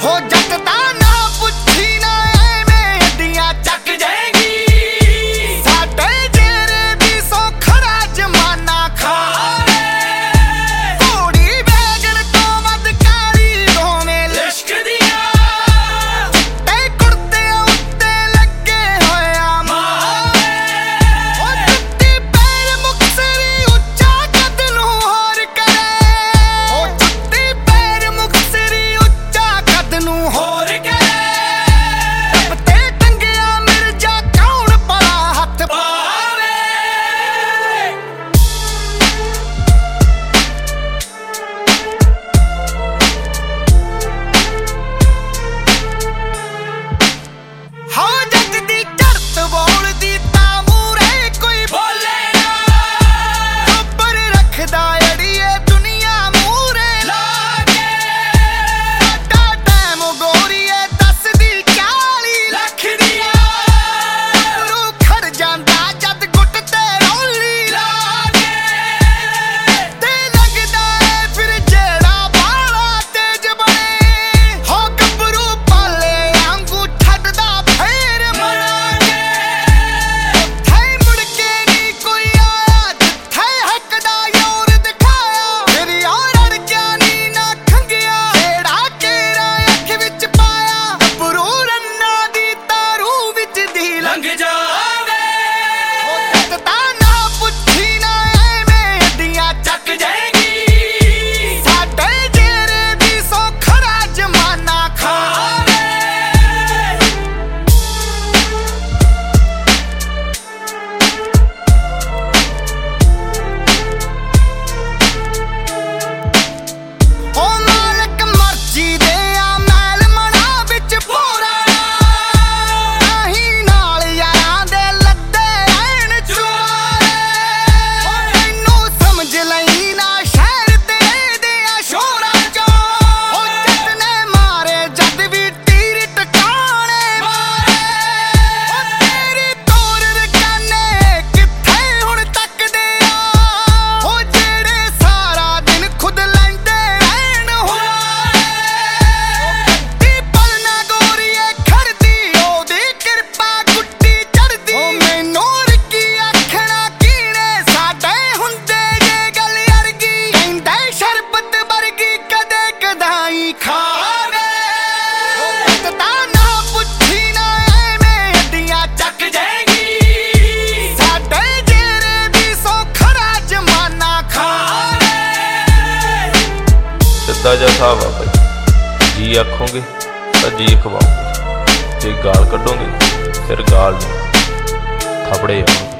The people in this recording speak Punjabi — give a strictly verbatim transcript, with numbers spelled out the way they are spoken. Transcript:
ਹੋ ਜੱਟ ਦਾ ਨਾ ਪੁੱਛੀ ਨਾ ਐਵੇਂ ਅੱਡੀਆਂ ਚੱਕ ਜਾਏਗੀ ਸਾਡੇ ਜੇਰੇ ਦੀ ਸੋ ਖੜਾ ਜਮਾਨਾ ਖਾਵੇ ਘੋੜੀ ਵੈਗਣ ਤੋਂ ਵੱਧ ਕਾਲੀ ਦੋਵੇਂ ਲਿਸ਼ਕਦੀਆਂ ਤੇ ਕੁੜਤੇ ਉੱਤੇ ਲੱਗੇ ਹੋਇਆ ਮਾਵੇ ਉਹ ਜੁੱਤੀ ਪੈਰ ਮੁਕਤਸਰੀ ਉੱਚਾ ਕੱਦ ਨੂੰ ਹੋਰ ਕਰੇ ਉਹ ਜੁੱਤੀ ਪੈਰ ਮੁਕਤਸਰੀ ਉੱਚਾ ਕੱਦ ਨੂੰ ਹੋਰ ਕਰੇ ਰੱਬ ਤੇ ਟੰਗਿਆ ਮਿਰਜ਼ਾ ਕੌਣ ਭਲਾ ਹੱਥ ਪਾਵੇ ਹੋ ਜੱਟ ਦੀ ਚੜ੍ਹਤ ਬੋਲਦੀ ਤਾਂ ਮੂਹਰੇ ਕੋਈ ਬੋਲੇ ਨਾ ਉੱਪਰ ਰੱਖਦਾ ਅੜੀਏ ਦੁਨੀਆ ਮੂਹਰੇ ਲਾ ਕੇ ਸਾਡਾ ਟੈਮ ਗੋਰੀਏ ਦੱਸਦੀ ਚਾਲੀ ਲੱਖ ਦੀਆਂ ਰੂ ਖੜ ਜਾਂਦਾ ਜਦ ਗੁੱਟ ਤੇ ਰੌਲੀ ਲਾ ਕੇ ਤੇ ਲੱਗਦਾ ਏ ਫਿਰ ਜਿਹੜਾ ਬਾਲਾ ਤੇਜ ਬਣੇ ਹੋ ਗੱਭਰੂ ਪਾਲੇ ਆਂਗੂ ਛੱਡਦਾ ਫੇਰ ਮਰਾਂਗੇ ਉੱਥੇ ਮੁੜ ਕੇ ਨੀ ਕੋਈ ਆਇਆ ਜਿੱਥੇ ਹੱਕ ਦਾ ਯੋਰ ਦਿਖਾਇਆ ਫਿਰ ਯਾਰ ਅੜਕਿਆ ਨੀ ਨਾ ਖੰਗਿਆ ਜਿਹੜਾ ਕੇਰਾ ਅੱਖ ਵਿੱਚ ਪਾਇਆ ਗੱਭਰੂ ਰੰਨਾਂ ਦੀ ਤਾਰੂ ਵਿੱਚ ਦੀ ਲੰਘ ਜਾਵੇ ਉਹ ਜੱਟ ਦਾ ਨਾ ਪੁੱਛੀ ਨਾ ਐਵੇਂ ਅੱਡੀਆਂ ਚੱਕ ਜਾਏਗੀ ਸਾਡੇ ਜੇਰੇ ਦੀ ਸੋ ਖੜਾ ਜਮਾਨਾ ਖਾਵੇ ਉਹ ਮਾਲਕ ਮਰਜ਼ੀ ਦੇ ਆ ਮੈਲ ਮਨਾ ਵਿੱਚ ਪੂਰਾ ਨਹੀਂ ਨਾਲ ਯਾਰਾਂ ਦੇ ਲੱਦੇ ਰਹਿਣ ਚੁਆਰੇ ਉਹ ਮੈਨੂੰ ਸਮਝ ਲਈ ਨਾ ਸ਼ਹਿਰ ਤੇ ਦੇ ਆ ਸ਼ੋਰਾਂ ਚੋਂ ਉਹ ਜੱਟ ਨੇ ਮਾਰੇ ਜਦ ਵੀ ਤੀਰ ਟਿਕਾਣੇ ਮਾਰੇ ਉਹ ਤੇਰੀ ਤੋਰ ਰਕਾਨੇ ਕਿੱਥੇ ਹੁਣ ਤੱਕਦੇ ਆ ਉਹ ਜਿਹੜੇ ਸਾਰਾ ਦਿਨ ਖੁਦ ਲੈਂਦੇ ਰਹਿਣ ਹੁਲਾਰੇ ਦੀ ਪਲ ਨਾ ਗੋਰੀਏ ਖੜਦੀ ਉਹਦੀ ਕਿਰਪਾ ਗੁੱਟੀ ਚੜਦੀ ਉਹ ਮੈਨੂੰ ਰਿੱਕੀ ਆਖਣਾ ਕੀਣੇ ਸਾਡੇ ਹੁੰਦੇ ਜੇ ਗੱਲ ਅਰਗੀ ਕਹਿੰਦੇ ਸ਼ਰਬਤ ਵਰਗੀ ਕਦੇ ਕਦਾਈ ਖਾਵੇ ਉਹ ਜੱਟ ਦਾ ਨਾ ਪੁੱਛੀ ਨਾ ਐਵੇਂ ਅੱਡੀਆਂ ਚੱਕ ਜਾਏਗੀ ਸਾਡੇ ਜੇਰੇ ਦੀ ਸੋ ਖੜਾ ਜਮਾਨਾ ਖਾਵੇ ਸਿੱਧਾ ਜਿਹਾ ਹਿਸਾਬ ਆ ਬਾਈ, ਜੀ ਆਖੋਗੇ ਤਾਂ ਜੀ ਖਵਾਓਗੇ, ਜੇ ਗਾਲ ਕੱਢੋਗੇ ਫਿਰ ਗਾਲ ਨੂੰ ਥਾਪੜੇ ਆਉਣਗੇ।